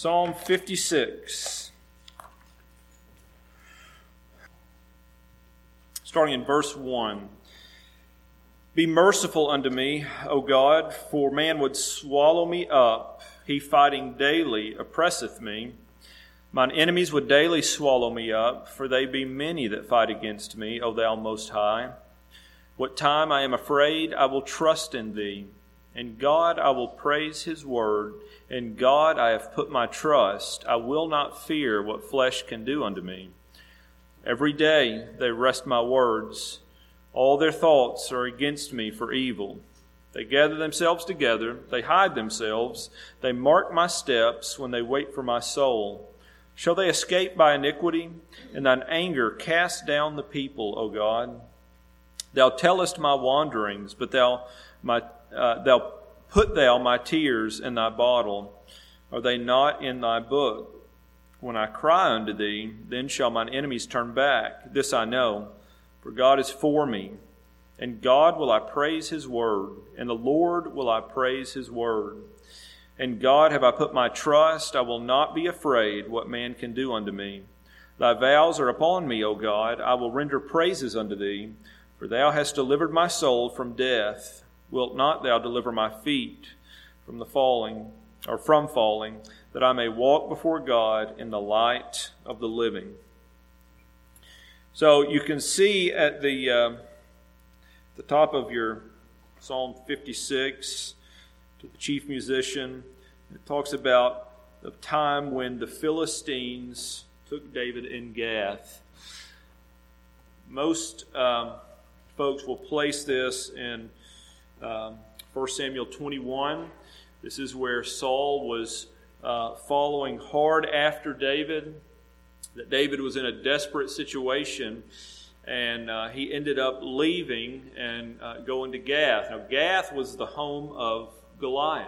Psalm 56. Starting in verse 1. Be merciful unto me, O God, for man would swallow me up. He fighting daily oppresseth me. Mine enemies would daily swallow me up, for they be many that fight against me, O thou Most High. What time I am afraid, I will trust in thee. In God I will praise his word. In God I have put my trust. I will not fear what flesh can do unto me. Every day they wrest my words. All their thoughts are against me for evil. They gather themselves together. They hide themselves. They mark my steps when they wait for my soul. Shall they escape by iniquity? In thine anger cast down the people, O God. Thou tellest my wanderings, but thou put my tears in thy bottle. Are they not in thy book? When I cry unto thee, then shall mine enemies turn back. This I know, for God is for me. In God will I praise his word. In the Lord will I praise his word. In God have I put my trust. I will not be afraid what man can do unto me. Thy vows are upon me, O God. I will render praises unto thee. For thou hast delivered my soul from death. Wilt not thou deliver my feet from falling, that I may walk before God in the light of the living? So you can see at the top of your Psalm 56, to the chief musician, it talks about the time when the Philistines took David in Gath. Most folks will place this in 1 Samuel 21. This is where Saul was following hard after David, that David was in a desperate situation, and he ended up leaving and going to Gath. Now, Gath was the home of Goliath.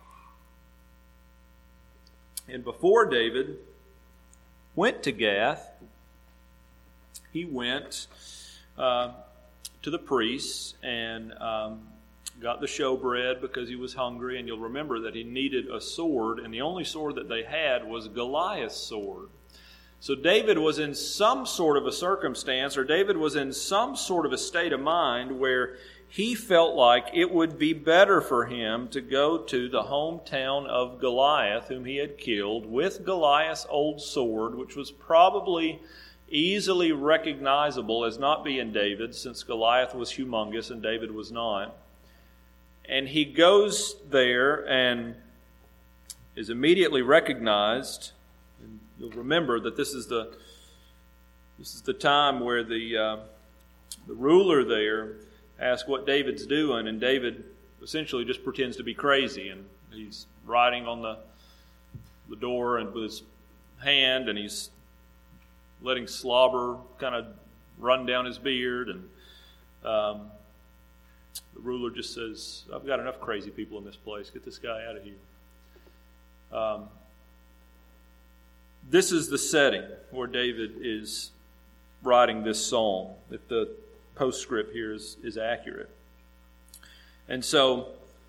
And before David went to Gath, he went to the priests and got the showbread because he was hungry. And you'll remember that he needed a sword, and the only sword that they had was Goliath's sword. So David was in some sort of a circumstance, or David was in some sort of a state of mind where he felt like it would be better for him to go to the hometown of Goliath, whom he had killed, with Goliath's old sword, which was probably easily recognizable as not being David, since Goliath was humongous and David was not. And he goes there and is immediately recognized. And you'll remember that this is the time where the ruler there asks what David's doing, and David essentially just pretends to be crazy, and he's writing on the door and with his hand, and he's letting slobber kind of run down his beard, and the ruler just says, I've got enough crazy people in this place. Get this guy out of here. This is the setting where David is writing this psalm, if the postscript here is accurate. And so,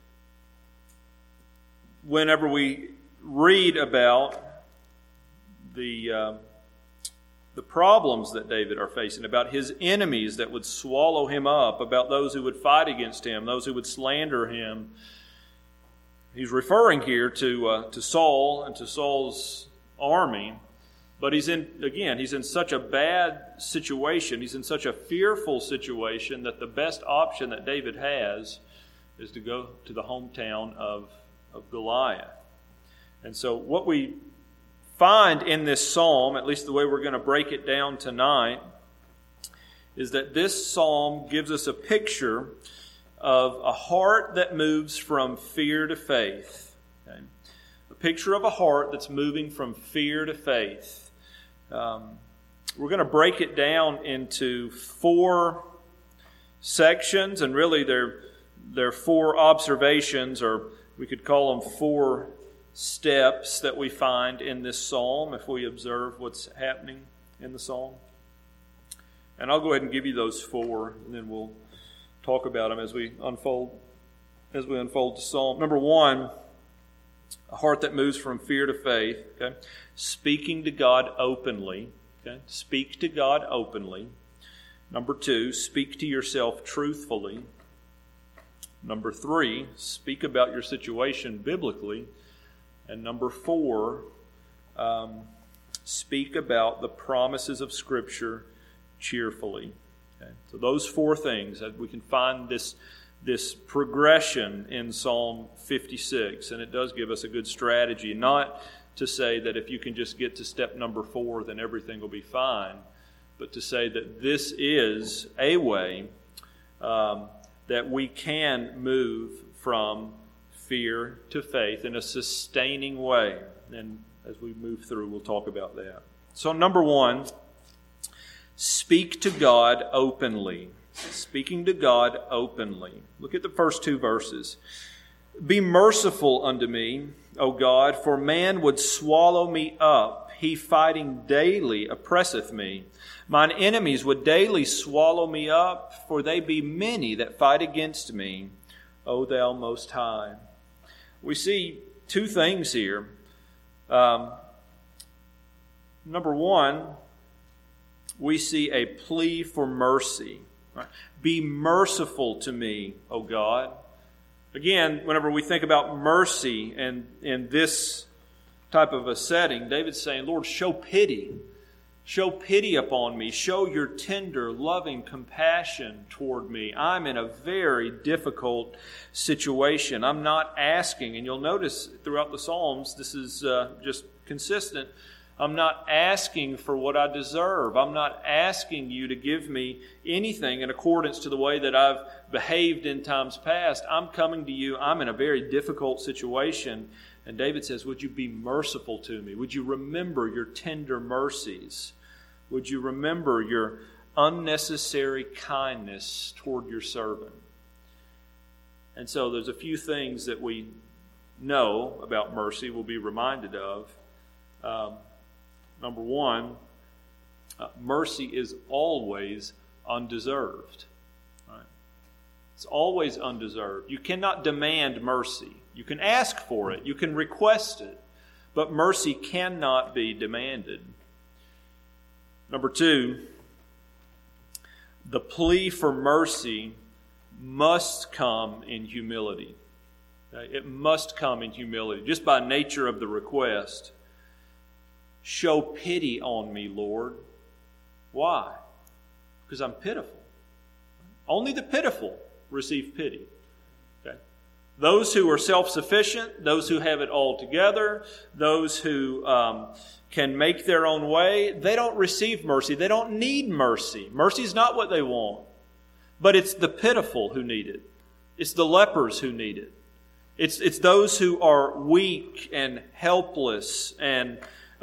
whenever we read about the problems that David are facing, about his enemies that would swallow him up, about those who would fight against him, those who would slander him, he's referring here to Saul and to Saul's army. But he's in such a bad situation, he's in such a fearful situation, that the best option that David has is to go to the hometown of Goliath. And so what we find in this psalm, at least the way we're going to break it down tonight, is that this psalm gives us a picture of a heart that moves from fear to faith. Okay? A picture of a heart that's moving from fear to faith. We're going to break it down into 4 sections, and really they're 4 observations, or we could call them 4 steps that we find in this psalm if we observe what's happening in the psalm. And I'll go ahead and give you those 4, and then we'll talk about them as we unfold the psalm. Number 1, A heart that moves from fear to faith. Okay? Speaking to God openly. Okay? Speak to God openly. Number 2, speak to yourself truthfully. Number 3, speak about your situation biblically. And number 4, speak about the promises of Scripture cheerfully. Okay? So those 4 things, we can find this progression in Psalm 56, and it does give us a good strategy. Not to say that if you can just get to step number 4, then everything will be fine, but to say that this is a way that we can move from fear to faith in a sustaining way. And as we move through, we'll talk about that. So number 1, speak to God openly. Speaking to God openly. Look at the first 2 verses. Be merciful unto me, O God, for man would swallow me up. He fighting daily oppresseth me. Mine enemies would daily swallow me up, for they be many that fight against me, O thou most high. We see 2 things here. Number 1, we see a plea for mercy. Right? Be merciful to me, O God. Again, whenever we think about mercy and in this type of a setting, David's saying, Lord, show pity. Show pity upon me. Show your tender, loving compassion toward me. I'm in a very difficult situation. I'm not asking, and you'll notice throughout the Psalms, this is just consistent. I'm not asking for what I deserve. I'm not asking you to give me anything in accordance to the way that I've behaved in times past. I'm coming to you. I'm in a very difficult situation. And David says, would you be merciful to me? Would you remember your tender mercies? Would you remember your unnecessary kindness toward your servant? And so there's a few things that we know about mercy we'll be reminded of. Number 1, mercy is always undeserved. Right? It's always undeserved. You cannot demand mercy. You can ask for it. You can request it. But mercy cannot be demanded. Number 2, the plea for mercy must come in humility. Okay? It must come in humility, just by nature of the request. Show pity on me, Lord. Why? Because I'm pitiful. Only the pitiful receive pity. Okay? Those who are self-sufficient, those who have it all together, those who can make their own way, they don't receive mercy. They don't need mercy. Mercy is not what they want. But it's the pitiful who need it. It's the lepers who need it. It's those who are weak and helpless and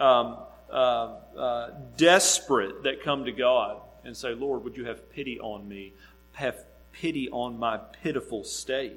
desperate that come to God and say, Lord, would you have pity on me? Have pity on my pitiful state.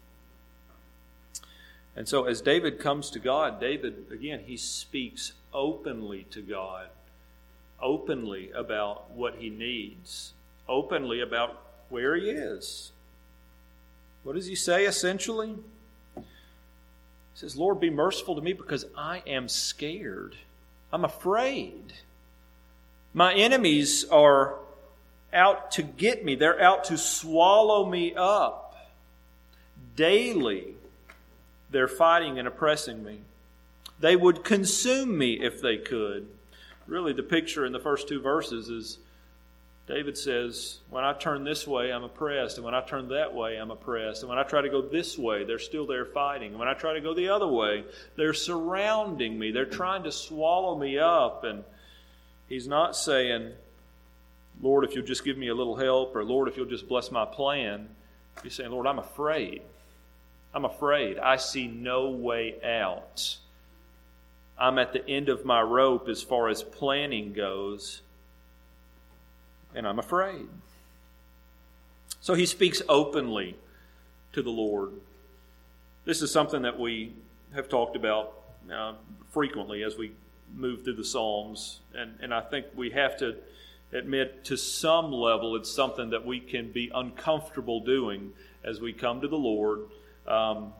And so as David comes to God, David, again, he speaks openly to God, openly about what he needs, openly about where he is. What does he say essentially? He says, Lord, be merciful to me because I am scared. I'm afraid. My enemies are out to get me. They're out to swallow me up. Daily, they're fighting and oppressing me. They would consume me if they could. Really, the picture in the first 2 verses is David says, when I turn this way, I'm oppressed. And when I turn that way, I'm oppressed. And when I try to go this way, they're still there fighting. And when I try to go the other way, they're surrounding me. They're trying to swallow me up. And he's not saying, Lord, if you'll just give me a little help, or Lord, if you'll just bless my plan. He's saying, Lord, I'm afraid. I'm afraid. I see no way out. I'm at the end of my rope as far as planning goes. And I'm afraid. So he speaks openly to the Lord. This is something that we have talked about frequently as we move through the Psalms. And I think we have to admit to some level it's something that we can be uncomfortable doing as we come to the Lord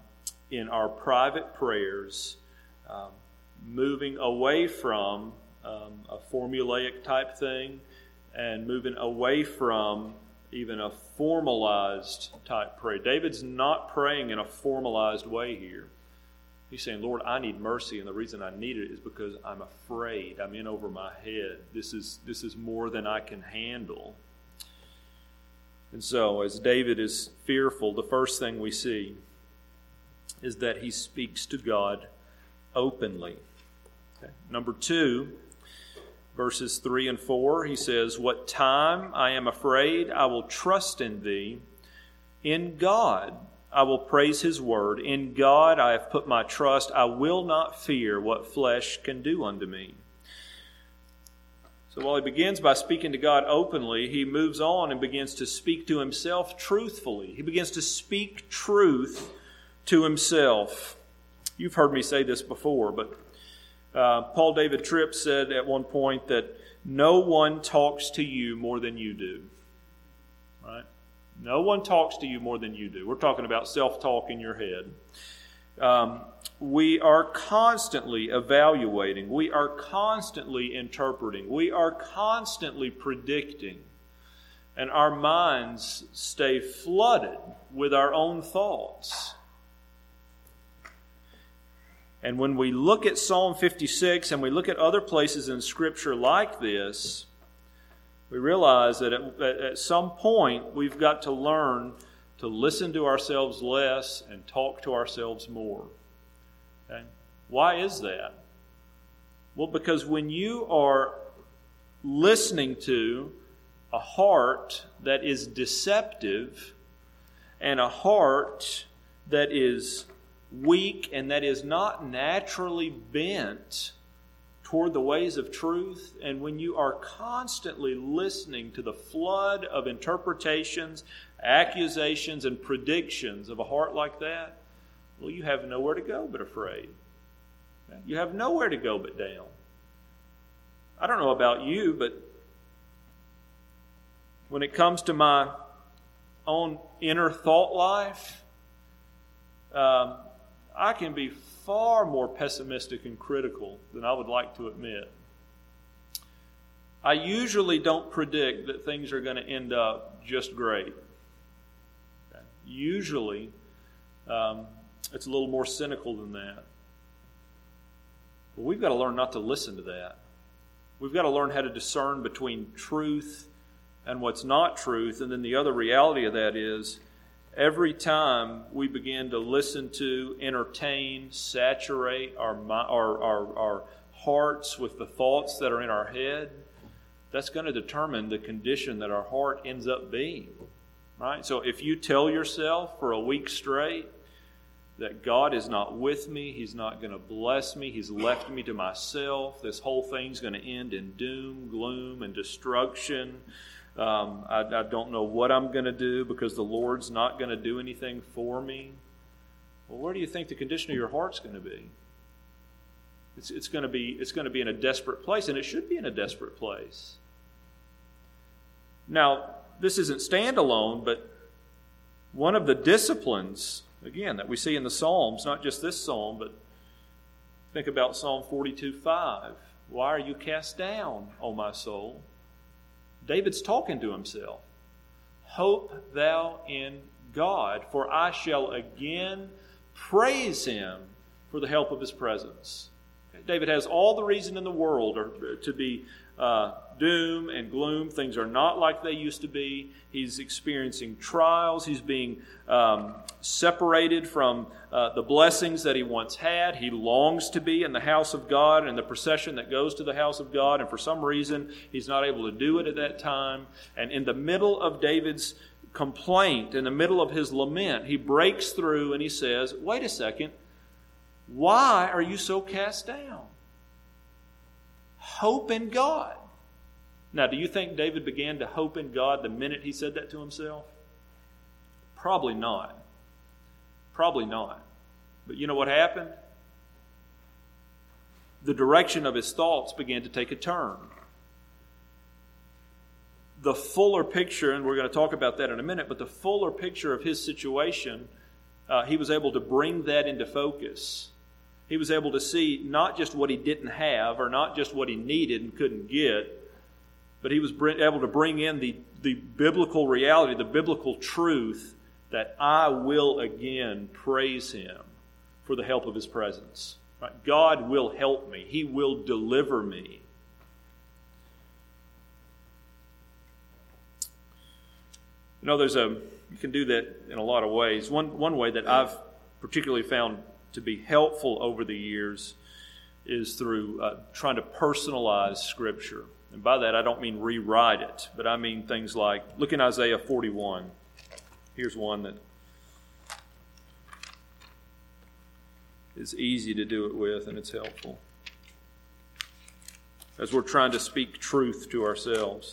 in our private prayers, moving away from a formulaic type thing and moving away from even a formalized type prayer. David's not praying in a formalized way here. He's saying, Lord, I need mercy, and the reason I need it is because I'm afraid. I'm in over my head. This is more than I can handle. And so, as David is fearful, the first thing we see is that he speaks to God openly. Okay. Number 2, verses 3 and 4, he says, what time I am afraid, I will trust in thee. In God I will praise his word. In God I have put my trust. I will not fear what flesh can do unto me. So while he begins by speaking to God openly, he moves on and begins to speak to himself truthfully. He begins to speak truth to himself. You've heard me say this before, but Paul David Tripp said at one point that no one talks to you more than you do. Right? No one talks to you more than you do. We're talking about self-talk in your head. We are constantly evaluating. We are constantly interpreting. We are constantly predicting. And our minds stay flooded with our own thoughts. And when we look at Psalm 56 and we look at other places in Scripture like this, we realize that at some point we've got to learn to listen to ourselves less and talk to ourselves more. Okay? Why is that? Well, because when you are listening to a heart that is deceptive and a heart that is weak and that is not naturally bent toward the ways of truth, and when you are constantly listening to the flood of interpretations, accusations, and predictions of a heart like that, well, you have nowhere to go but afraid. You have nowhere to go but down. I don't know about you, but when it comes to my own inner thought life, I can be far more pessimistic and critical than I would like to admit. I usually don't predict that things are going to end up just great. Okay. Usually, it's a little more cynical than that. But we've got to learn not to listen to that. We've got to learn how to discern between truth and what's not truth. And then the other reality of that is, every time we begin to listen to, entertain, saturate our hearts with the thoughts that are in our head, that's going to determine the condition that our heart ends up being. Right? So if you tell yourself for a week straight that God is not with me, He's not going to bless me, He's left me to myself, this whole thing's going to end in doom, gloom, and destruction, I don't know what I'm going to do because the Lord's not going to do anything for me. Well, where do you think the condition of your heart's going to be? It's going to be in a desperate place, and it should be in a desperate place. Now, this isn't standalone, but one of the disciplines, again, that we see in the Psalms, not just this psalm, but think about Psalm 42:5. Why are you cast down, O my soul? David's talking to himself. Hope thou in God, for I shall again praise Him for the help of His presence. Okay. David has all the reason in the world to be doom and gloom. Things are not like they used to be. He's experiencing trials. He's being separated from the blessings that he once had. He longs to be in the house of God and the procession that goes to the house of God, and for some reason he's not able to do it at that time. And in the middle of David's complaint, in the middle of his lament, he breaks through and he says, wait a second, why are you so cast down? Hope in God. Now, do you think David began to hope in God the minute he said that to himself? Probably not. Probably not. But you know what happened? The direction of his thoughts began to take a turn. The fuller picture, and we're going to talk about that in a minute, but the fuller picture of his situation he was able to bring that into focus. He was able to see not just what he didn't have or not just what he needed and couldn't get, but he was able to bring in the biblical reality, the biblical truth that I will again praise Him for the help of His presence. Right? God will help me. He will deliver me. You know, you can do that in a lot of ways. One way that I've particularly found to be helpful over the years is through trying to personalize Scripture. And by that, I don't mean rewrite it, but I mean things like, look in Isaiah 41. Here's one that is easy to do it with, and it's helpful as we're trying to speak truth to ourselves.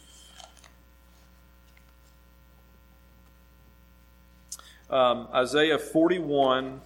Isaiah 41,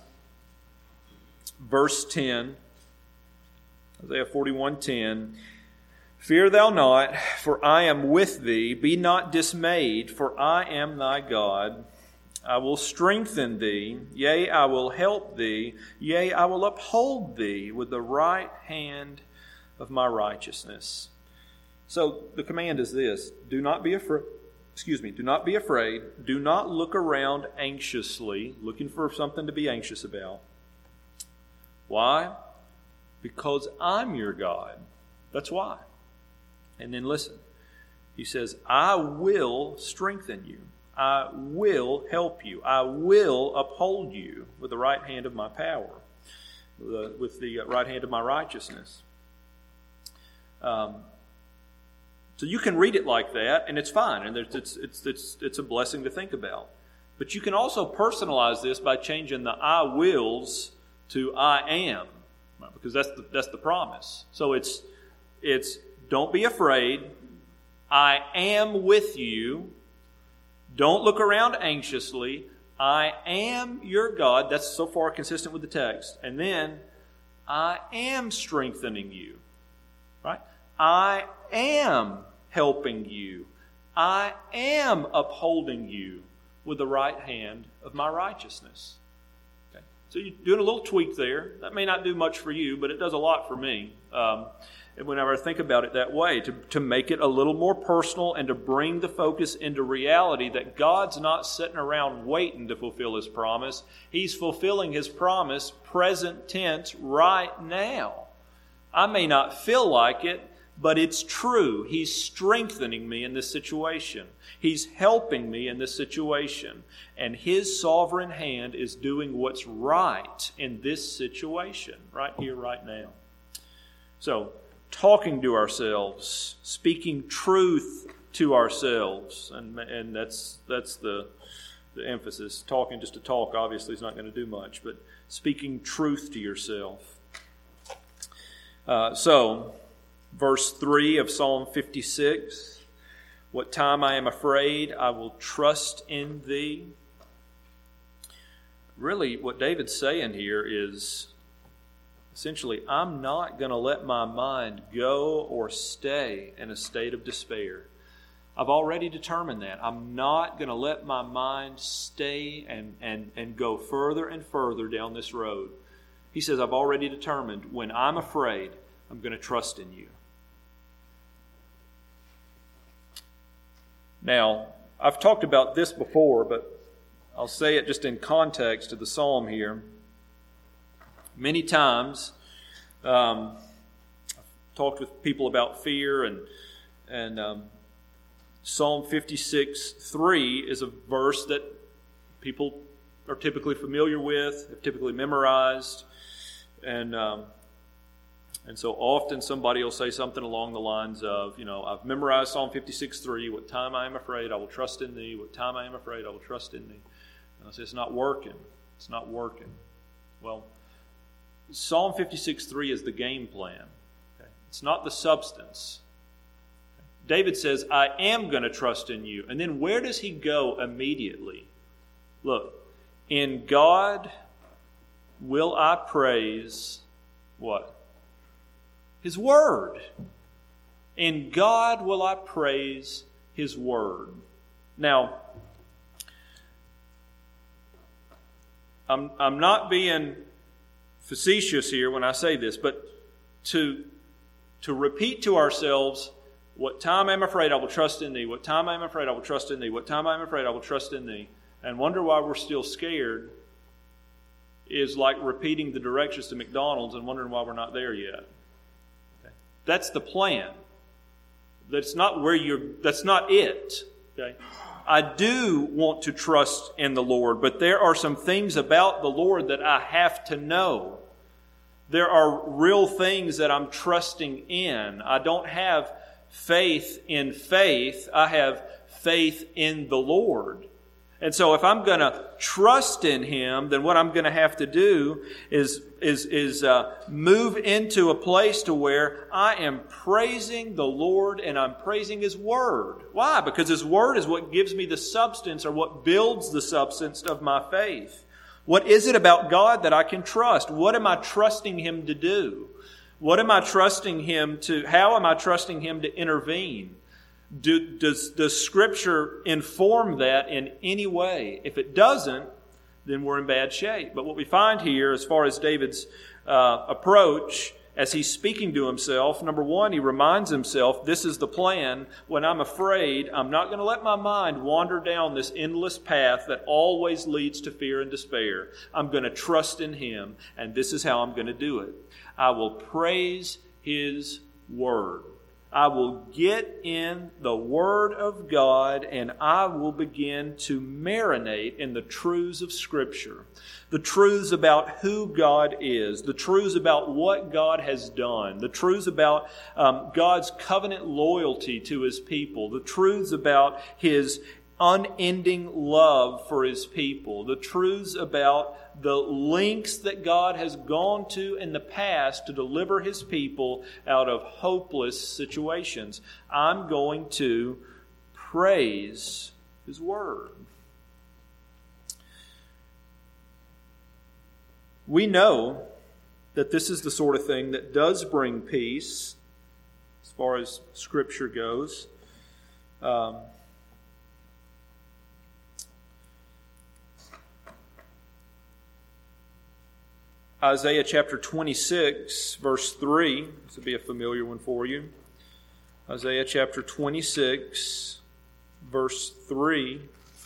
verse 10. Isaiah 41:10. Fear thou not, for I am with thee. Be not dismayed, for I am thy God. I will strengthen thee. Yea, I will help thee. Yea, I will uphold thee with the right hand of my righteousness. So the command is this: do not be afraid. Do not be afraid. Do not look around anxiously, looking for something to be anxious about. Why? Because I'm your God. That's why. And then listen. He says, I will strengthen you. I will help you. I will uphold you with the right hand of my power, with the right hand of my righteousness. So you can read it like that, and it's fine, and it's a blessing to think about. But you can also personalize this by changing the I wills to I am, right? Because that's the promise. So it's don't be afraid. I am with you. Don't look around anxiously. I am your God. That's so far consistent with the text. And then I am strengthening you. Right? I am helping you. I am upholding you with the right hand of my righteousness. Okay. So you're doing a little tweak there. That may not do much for you, but it does a lot for me. And whenever I think about it that way, to make it a little more personal and to bring the focus into reality that God's not sitting around waiting to fulfill His promise. He's fulfilling His promise present tense right now. I may not feel like it, but it's true. He's strengthening me in this situation. He's helping me in this situation. And His sovereign hand is doing what's right in this situation, right here, right now. So, talking to ourselves, speaking truth to ourselves, and that's the emphasis. Talking just to talk obviously is not going to do much, but speaking truth to yourself. So, verse 3 of Psalm 56, what time I am afraid, I will trust in thee. Really, what David's saying here is, essentially, I'm not going to let my mind go or stay in a state of despair. I've already determined that. I'm not going to let my mind stay and go further and further down this road. He says, I've already determined when I'm afraid, I'm going to trust in you. Now, I've talked about this before, but I'll say it just in context to the psalm here. Many times, I've talked with people about fear, and Psalm 56:3 is a verse that people are typically familiar with, have typically memorized, and so often somebody will say something along the lines of, I've memorized Psalm 56:3. What time I am afraid, I will trust in thee. What time I am afraid, I will trust in thee. And I say, it's not working. It's not working. Well, Psalm 56:3 is the game plan. Okay? It's not the substance. Okay? David says, I am going to trust in you. And then where does he go immediately? Look, in God will I praise what? His Word. In God will I praise His Word. Now, I'm not being facetious here when I say this, but to repeat to ourselves, what time I am afraid I will trust in Thee, what time I am afraid I will trust in Thee, what time I am afraid I will trust in Thee, and wonder why we're still scared, is like repeating the directions to McDonald's and wondering why we're not there yet. Okay? That's the plan. That's not it. Okay? I do want to trust in the Lord, but there are some things about the Lord that I have to know. There are real things that I'm trusting in. I don't have faith in faith. I have faith in the Lord. And so if I'm going to trust in Him, then what I'm going to have to do is move into a place to where I am praising the Lord and I'm praising His Word. Why? Because His Word is what gives me the substance, or what builds the substance of my faith. What is it about God that I can trust? What am I trusting Him to do? What am I trusting Him to? How am I trusting Him to intervene? Does Scripture inform that in any way? If it doesn't, then we're in bad shape. But what we find here, as far as David's approach, as he's speaking to himself, number one, he reminds himself, this is the plan. When I'm afraid, I'm not going to let my mind wander down this endless path that always leads to fear and despair. I'm going to trust in Him, and this is how I'm going to do it. I will praise His Word. I will get in the Word of God, and I will begin to marinate in the truths of Scripture. The truths about who God is, the truths about what God has done, the truths about God's covenant loyalty to His people, the truths about His unending love for His people, the truths about the lengths that God has gone to in the past to deliver His people out of hopeless situations. I'm going to praise His Word. We know that this is the sort of thing that does bring peace, as far as Scripture goes. Isaiah chapter 26, verse 3. This will be a familiar one for you. Isaiah chapter 26, verse 3.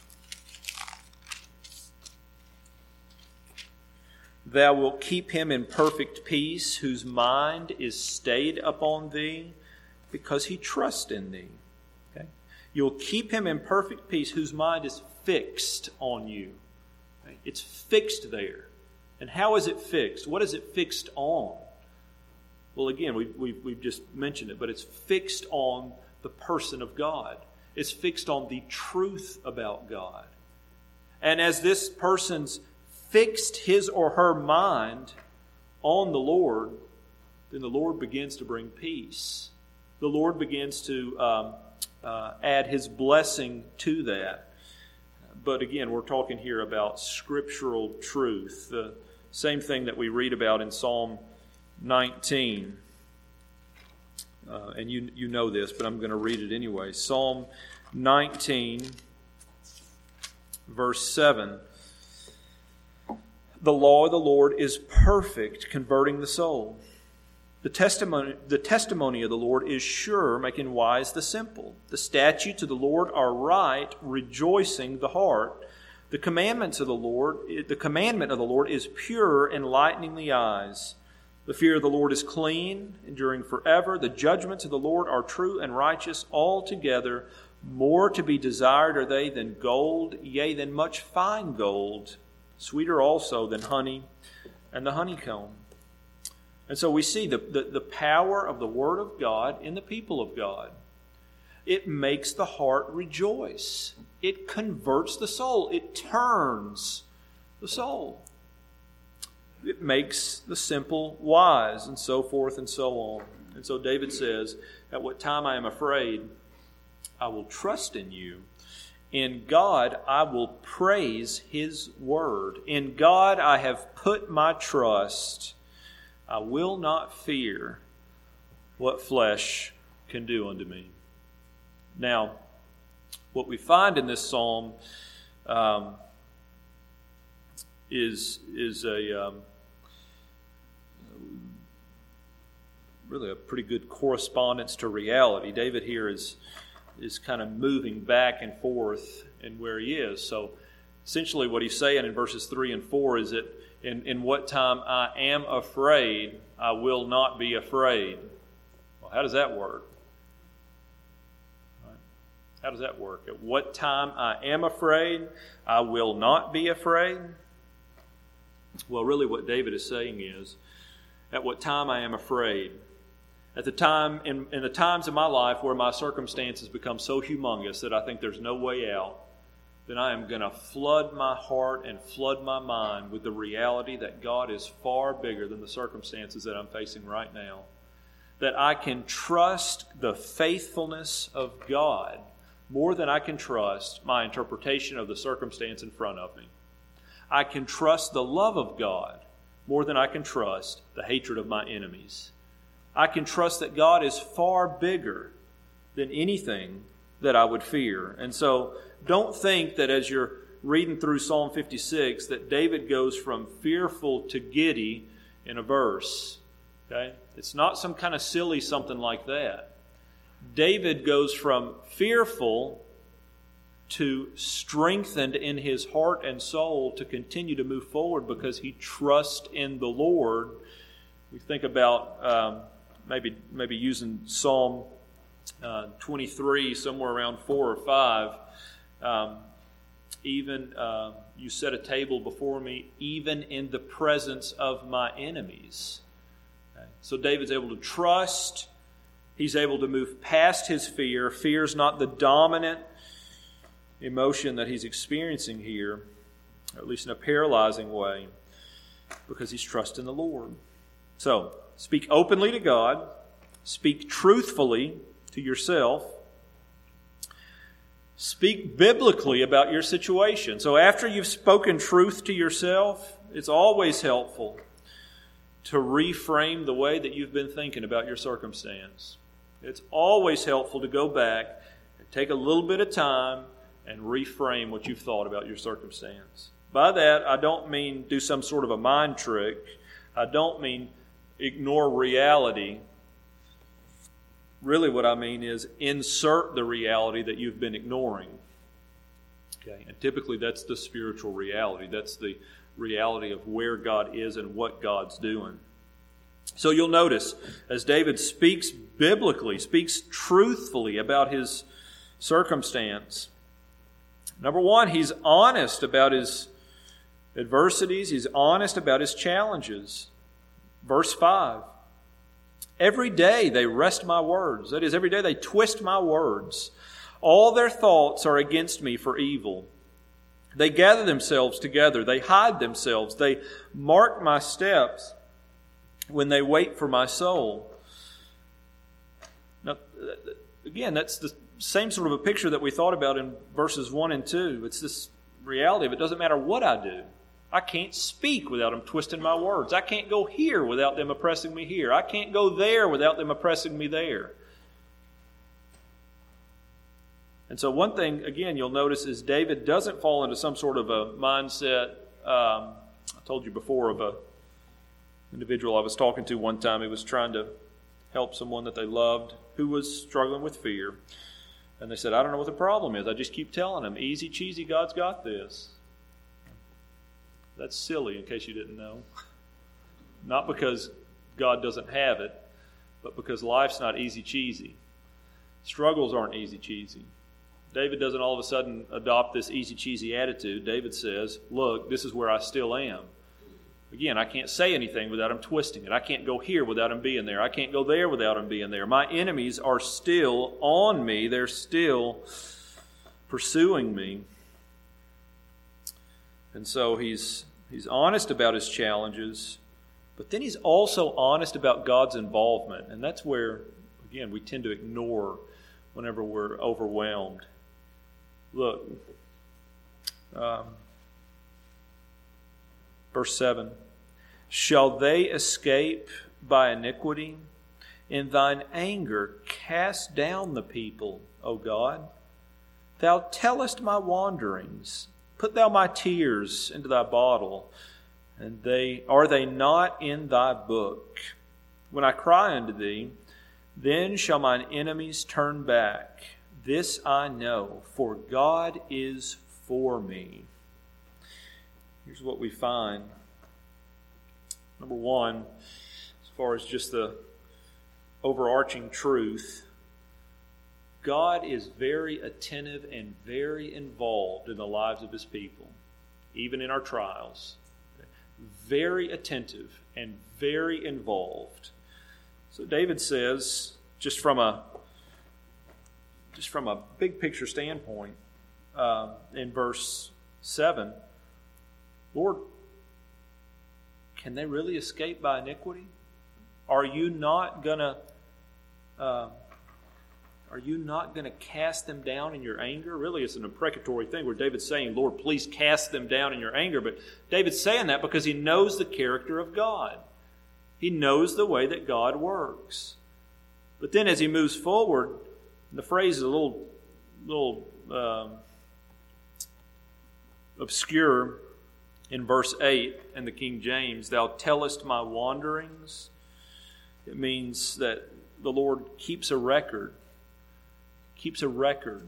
Thou wilt keep him in perfect peace, whose mind is stayed upon Thee, because he trusts in Thee. Okay? You'll keep him in perfect peace, whose mind is fixed on You. Okay? It's fixed there. And how is it fixed? What is it fixed on? Well, again, we've just mentioned it, but it's fixed on the person of God. It's fixed on the truth about God. And as this person's fixed his or her mind on the Lord, then the Lord begins to bring peace. The Lord begins to add His blessing to that. But again, we're talking here about scriptural truth. The same thing that we read about in Psalm 19. And you know this, but I'm going to read it anyway. Psalm 19, verse 7. The law of the Lord is perfect, converting the soul. The testimony of the Lord is sure, making wise the simple. The statutes of the Lord are right, rejoicing the heart. The commandment of the Lord is pure, enlightening the eyes. The fear of the Lord is clean, enduring forever. The judgments of the Lord are true and righteous altogether. More to be desired are they than gold, yea, than much fine gold. Sweeter also than honey and the honeycomb. And so we see the power of the Word of God in the people of God. It makes the heart rejoice. It converts the soul. It turns the soul. It makes the simple wise, and so forth and so on. And so David says, at what time I am afraid, I will trust in You. In God I will praise His Word. In God I have put my trust. I will not fear what flesh can do unto me. Now, what we find in this psalm is really a pretty good correspondence to reality. David here is kind of moving back and forth in where he is. So essentially what he's saying in verses 3 and 4 is that in what time I am afraid, I will not be afraid. Well, how does that work? How does that work? At what time I am afraid, I will not be afraid? Well, really what David is saying is, at what time I am afraid. At the time, in the times of my life where my circumstances become so humongous that I think there's no way out, then I am going to flood my heart and flood my mind with the reality that God is far bigger than the circumstances that I'm facing right now. That I can trust the faithfulness of God more than I can trust my interpretation of the circumstance in front of me. I can trust the love of God more than I can trust the hatred of my enemies. I can trust that God is far bigger than anything that I would fear. And so don't think that as you're reading through Psalm 56 that David goes from fearful to giddy in a verse. Okay? It's not some kind of silly something like that. David goes from fearful to strengthened in his heart and soul to continue to move forward because he trusts in the Lord. We think about maybe using Psalm 23, somewhere around 4 or 5. Even you set a table before me, even in the presence of my enemies. Okay? So David's able to trust. He's able to move past his fear. Fear is not the dominant emotion that he's experiencing here, or at least in a paralyzing way, because he's trusting the Lord. So, speak openly to God. Speak truthfully to yourself. Speak biblically about your situation. So after you've spoken truth to yourself, it's always helpful to reframe the way that you've been thinking about your circumstance. It's always helpful to go back and take a little bit of time and reframe what you've thought about your circumstance. By that, I don't mean do some sort of a mind trick. I don't mean ignore reality. Really what I mean is insert the reality that you've been ignoring. Okay? And typically that's the spiritual reality. That's the reality of where God is and what God's doing. So you'll notice, as David speaks biblically, speaks truthfully about his circumstance, number one, he's honest about his adversities. He's honest about his challenges. Verse 5, every day they wrest my words. That is, every day they twist my words. All their thoughts are against me for evil. They gather themselves together. They hide themselves. They mark my steps when they wait for my soul. Now, again, that's the same sort of a picture that we thought about in verses 1 and 2. It's this reality of it doesn't matter what I do. I can't speak without them twisting my words. I can't go here without them oppressing me here. I can't go there without them oppressing me there. And so one thing, again, you'll notice is David doesn't fall into some sort of a mindset. I told you before of a individual I was talking to one time. He was trying to help someone that they loved who was struggling with fear. And they said, I don't know what the problem is. I just keep telling them, easy cheesy, God's got this. That's silly, in case you didn't know. Not because God doesn't have it, but because life's not easy cheesy. Struggles aren't easy cheesy. David doesn't all of a sudden adopt this easy cheesy attitude. David says, look, this is where I still am. Again, I can't say anything without him twisting it. I can't go here without him being there. I can't go there without him being there. My enemies are still on me. They're still pursuing me. And so he's honest about his challenges, but then he's also honest about God's involvement. And that's where, again, we tend to ignore whenever we're overwhelmed. Look, verse 7, shall they escape by iniquity? In thine anger cast down the people, O God. Thou tellest my wanderings. Put thou my tears into thy bottle, and are they not in thy book? When I cry unto thee, then shall mine enemies turn back. This I know, for God is for me. Here's what we find. Number one, as far as just the overarching truth, God is very attentive and very involved in the lives of His people, even in our trials. Very attentive and very involved. So David says, just from a big picture standpoint, in verse 7, Lord, can they really escape by iniquity? Are you not gonna cast them down in your anger? Really, it's an imprecatory thing where David's saying, Lord, please cast them down in your anger. But David's saying that because he knows the character of God. He knows the way that God works. But then as he moves forward, the phrase is a little obscure in verse 8 in the King James. Thou tellest my wanderings. It means that the Lord keeps a record. Keeps a record.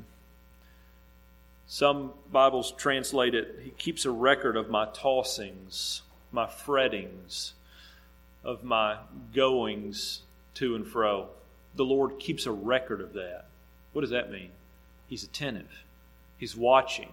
Some Bibles translate it, He keeps a record of my tossings, my frettings, of my goings to and fro. The Lord keeps a record of that. What does that mean? He's attentive. He's watching.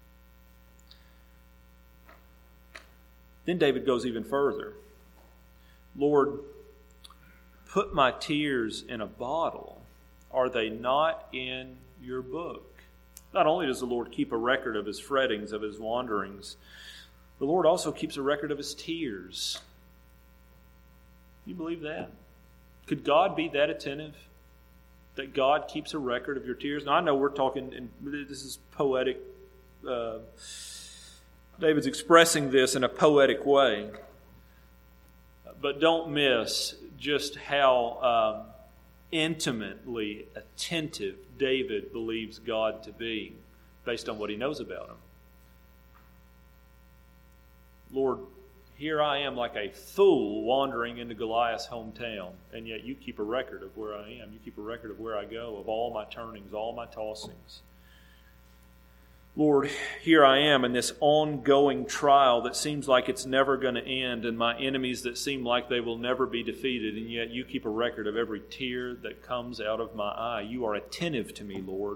Then David goes even further. Lord, put my tears in a bottle. Are they not in your book? Not only does the Lord keep a record of His frettings, of His wanderings, the Lord also keeps a record of His tears. You believe that? Could God be that attentive? That God keeps a record of your tears? Now I know we're talking, and this is poetic. David's expressing this in a poetic way. But don't miss just how intimately attentive David believes God to be based on what he knows about Him. Lord, here I am like a fool wandering into Goliath's hometown, and yet you keep a record of where I am. You keep a record of where I go, of all my turnings, all my tossings. Lord, here I am in this ongoing trial that seems like it's never going to end, and my enemies that seem like they will never be defeated, and yet you keep a record of every tear that comes out of my eye. You are attentive to me, Lord.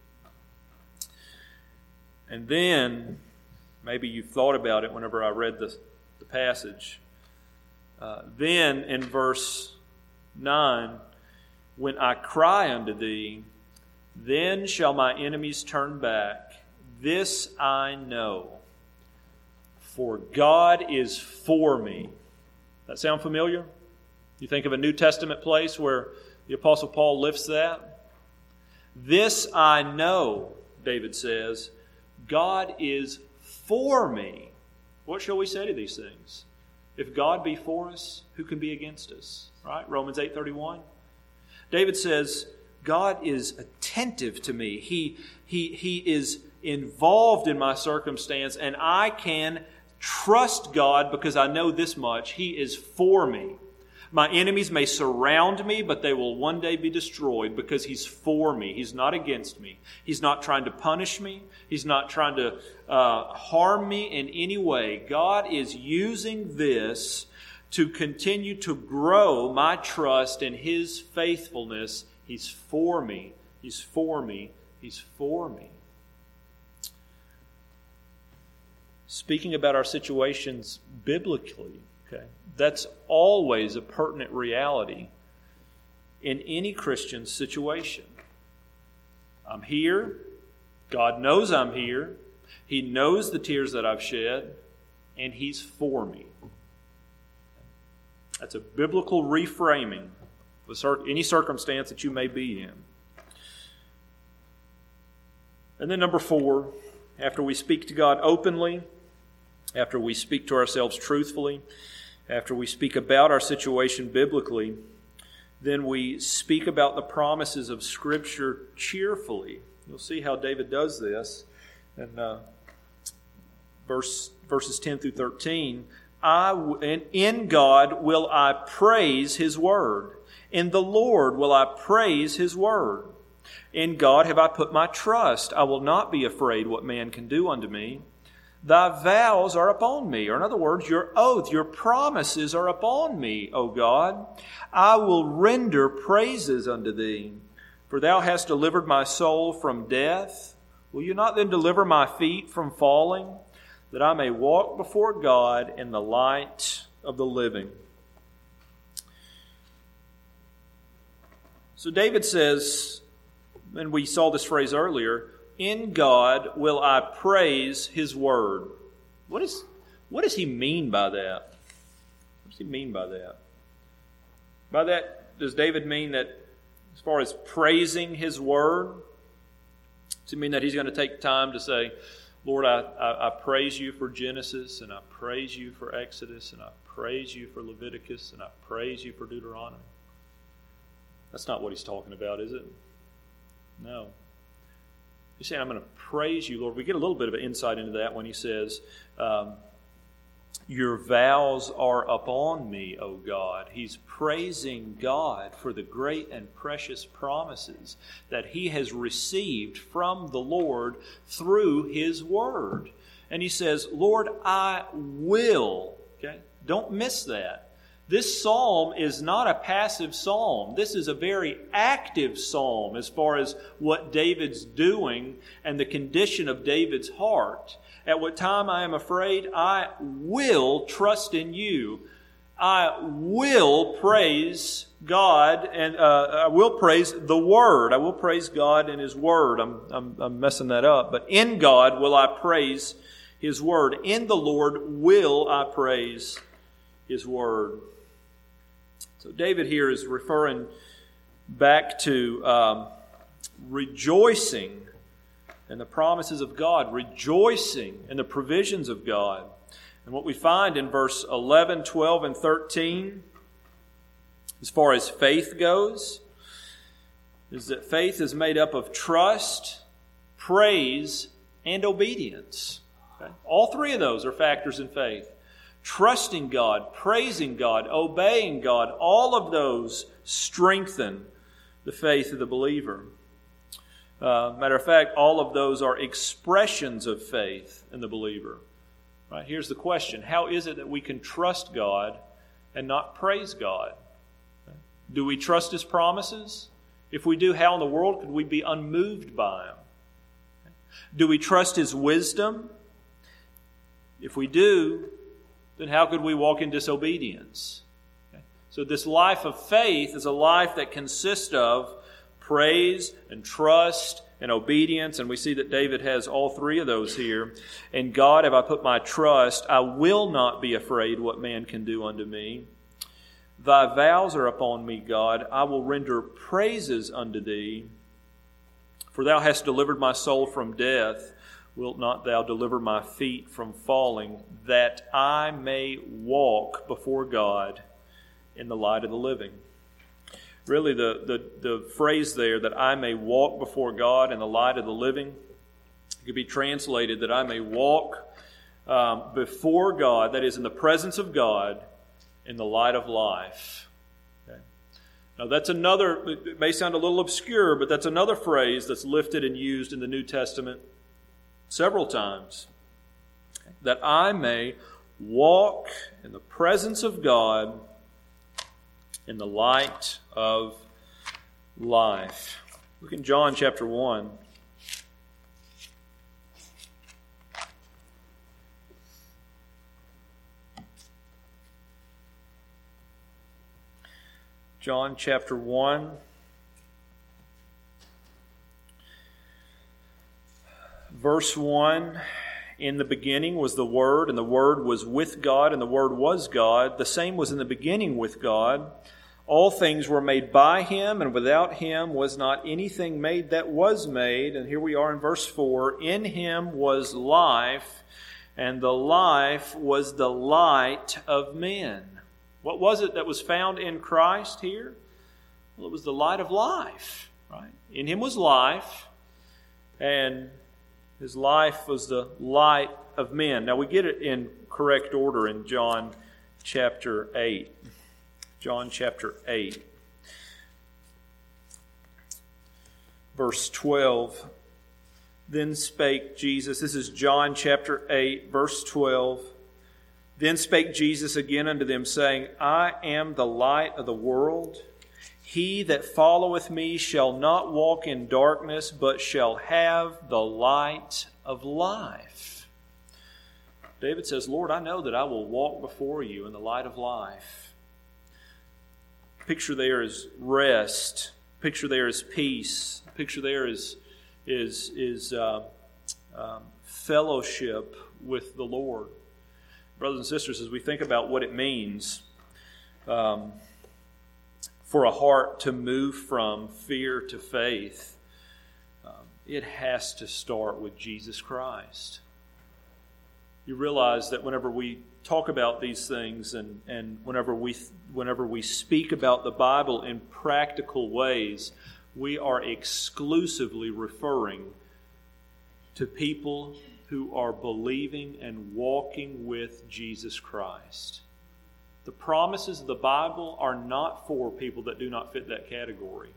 And then, maybe you've thought about it whenever I read the passage. Then in verse 9, when I cry unto thee, then shall my enemies turn back. This I know, for God is for me. That sound familiar? You think of a New Testament place where the Apostle Paul lifts that? This I know, David says, God is for me. What shall we say to these things? If God be for us, who can be against us? Right? Romans 8:31. David says, God is attentive to me. He is involved in my circumstance, and I can trust God because I know this much. He is for me. My enemies may surround me, but they will one day be destroyed because He's for me. He's not against me. He's not trying to punish me. He's not trying to harm me in any way. God is using this to continue to grow my trust in His faithfulness. He's for me. He's for me. He's for me. Speaking about our situations biblically, okay, that's always a pertinent reality in any Christian situation. I'm here. God knows I'm here. He knows the tears that I've shed, and He's for me. That's a biblical reframing of any circumstance that you may be in. And then number 4, after we speak to God openly, after we speak to ourselves truthfully, after we speak about our situation biblically, then we speak about the promises of Scripture cheerfully. You'll see how David does this. And verses 10 through 13, in God will I praise His word. In the Lord will I praise His word. In God have I put my trust. I will not be afraid what man can do unto me. Thy vows are upon me. Or in other words, your oath, your promises are upon me, O God. I will render praises unto Thee. For Thou hast delivered my soul from death. Will You not then deliver my feet from falling, that I may walk before God in the light of the living? So David says, and we saw this phrase earlier, in God will I praise His word. What does he mean by that? What does he mean by that? By that, does David mean that as far as praising His word, does it mean that he's going to take time to say, Lord, I praise You for Genesis, and I praise You for Exodus, and I praise You for Leviticus, and I praise You for Deuteronomy? That's not what he's talking about, is it? No. He's saying, I'm going to praise You, Lord. We get a little bit of an insight into that when he says, Your vows are upon me, O God. He's praising God for the great and precious promises that he has received from the Lord through His word. And he says, Lord, I will. Okay? Don't miss that. This psalm is not a passive psalm. This is a very active psalm as far as what David's doing and the condition of David's heart. At what time I am afraid, I will trust in You. I will praise God, and I will praise the Word. I will praise God and His Word. I'm messing that up. But in God will I praise His Word. In the Lord will I praise His Word. So David here is referring back to rejoicing in the promises of God, rejoicing in the provisions of God. And what we find in verse 11, 12, and 13, as far as faith goes, is that faith is made up of trust, praise, and obedience. Okay? All three of those are factors in faith. Trusting God, praising God, obeying God, all of those strengthen the faith of the believer. Matter of fact, all of those are expressions of faith in the believer. Right? Here's the question. How is it that we can trust God and not praise God? Do we trust His promises? If we do, how in the world could we be unmoved by them? Do we trust His wisdom? If we do, then how could we walk in disobedience? Okay. So this life of faith is a life that consists of praise and trust and obedience, and we see that David has all three of those here. In God have I put my trust. I will not be afraid what man can do unto me. Thy vows are upon me, God. I will render praises unto Thee. For Thou hast delivered my soul from death. Wilt not Thou deliver my feet from falling, that I may walk before God in the light of the living? Really, the phrase there, that I may walk before God in the light of the living, could be translated that I may walk before God, that is, in the presence of God, in the light of life. Okay. Now that's another, it may sound a little obscure, but that's another phrase that's lifted and used in the New Testament several times. That I may walk in the presence of God in the light of life. Look in John chapter 1. John chapter 1. Verse 1, in the beginning was the Word, and the Word was with God, and the Word was God. The same was in the beginning with God. All things were made by Him, and without Him was not anything made that was made. And here we are in verse 4, in Him was life, and the life was the light of men. What was it that was found in Christ here? Well, it was the light of life, right? In Him was life, and His life was the light of men. Now we get it in correct order in John chapter 8. John chapter 8. Verse 12. Then spake Jesus. This is John chapter 8, verse 12. Then spake Jesus again unto them, saying, I am the light of the world. He that followeth me shall not walk in darkness, but shall have the light of life. David says, Lord, I know that I will walk before you in the light of life. Picture there is rest. Picture there is peace. Picture there is fellowship with the Lord. Brothers and sisters, as we think about what it means for a heart to move from fear to faith, it has to start with Jesus Christ. You realize that whenever we talk about these things and whenever we speak about the Bible in practical ways, we are exclusively referring to people who are believing and walking with Jesus Christ. The promises of the Bible are not for people that do not fit that category.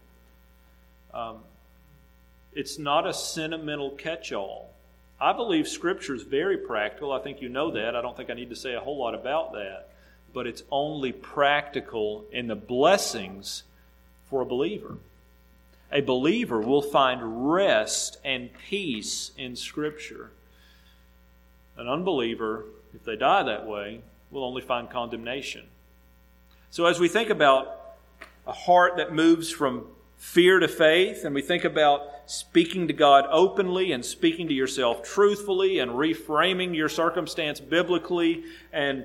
It's not a sentimental catch-all. I believe Scripture is very practical. I think you know that. I don't think I need to say a whole lot about that. But it's only practical in the blessings for a believer. A believer will find rest and peace in Scripture. An unbeliever, if they die that way, will only find condemnation. So as we think about a heart that moves from fear to faith, and we think about speaking to God openly and speaking to yourself truthfully and reframing your circumstance biblically, and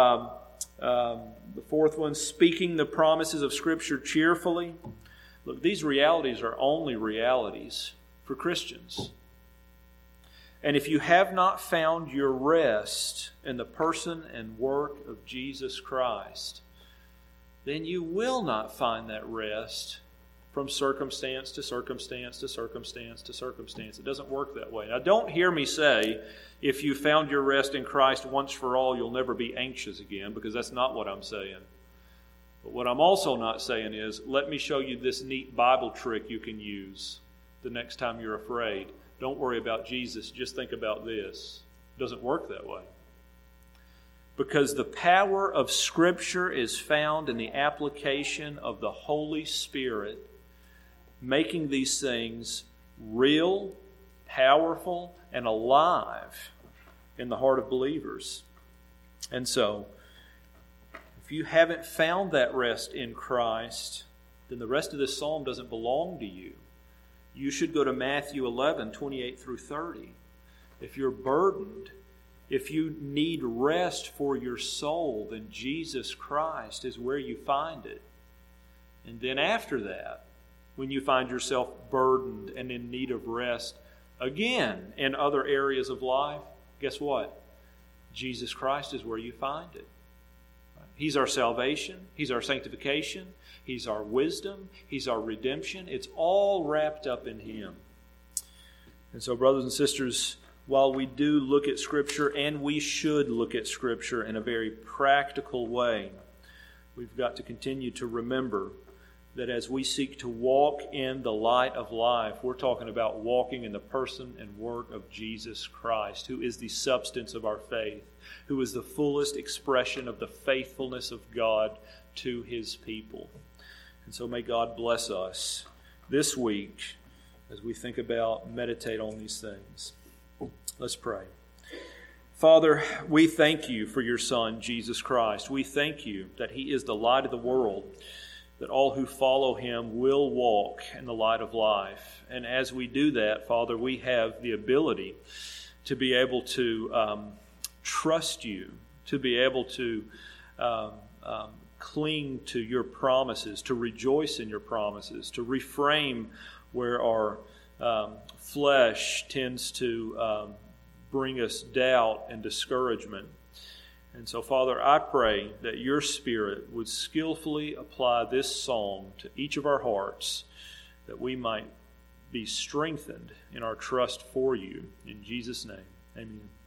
the fourth one, speaking the promises of Scripture cheerfully. Look, these realities are only realities for Christians. And if you have not found your rest in the person and work of Jesus Christ, then you will not find that rest from circumstance to circumstance to circumstance to circumstance. It doesn't work that way. Now, don't hear me say, if you found your rest in Christ once for all, you'll never be anxious again, because that's not what I'm saying. But what I'm also not saying is, let me show you this neat Bible trick you can use the next time you're afraid. Don't worry about Jesus, just think about this. It doesn't work that way. Because the power of Scripture is found in the application of the Holy Spirit, making these things real, powerful, and alive in the heart of believers. And so, if you haven't found that rest in Christ, then the rest of this psalm doesn't belong to you. You should go to Matthew 11, 28 through 30. If you're burdened, if you need rest for your soul, then Jesus Christ is where you find it. And then after that, when you find yourself burdened and in need of rest again in other areas of life, guess what? Jesus Christ is where you find it. He's our salvation. He's our sanctification. He's our wisdom. He's our redemption. It's all wrapped up in Him. And so, brothers and sisters, while we do look at Scripture, and we should look at Scripture in a very practical way, we've got to continue to remember that as we seek to walk in the light of life, we're talking about walking in the person and work of Jesus Christ, who is the substance of our faith, who is the fullest expression of the faithfulness of God to His people. And so may God bless us this week as we think about, meditate on these things. Let's pray. Father, we thank You for Your Son, Jesus Christ. We thank You that He is the light of the world, that all who follow Him will walk in the light of life. And as we do that, Father, we have the ability to be able to trust You, to be able to cling to Your promises, to rejoice in Your promises, to reframe where our flesh tends to bring us doubt and discouragement. And so, Father, I pray that Your Spirit would skillfully apply this psalm to each of our hearts, that we might be strengthened in our trust for You. In Jesus' name, amen.